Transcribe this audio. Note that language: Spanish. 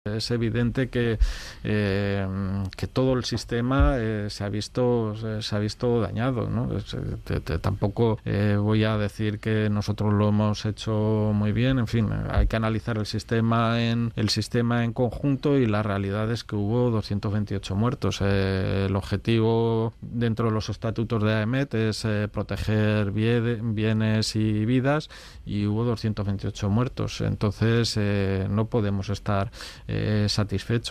Es evidente que todo el sistema se ha visto dañado, ¿no? Tampoco voy a decir que nosotros lo hemos hecho muy bien. En fin, hay que analizar el sistema en conjunto, y la realidad es que hubo 228 muertos. El objetivo dentro de los estatutos de AEMET es proteger bienes y vidas, y hubo 228 muertos. Entonces no podemos estar satisfechos.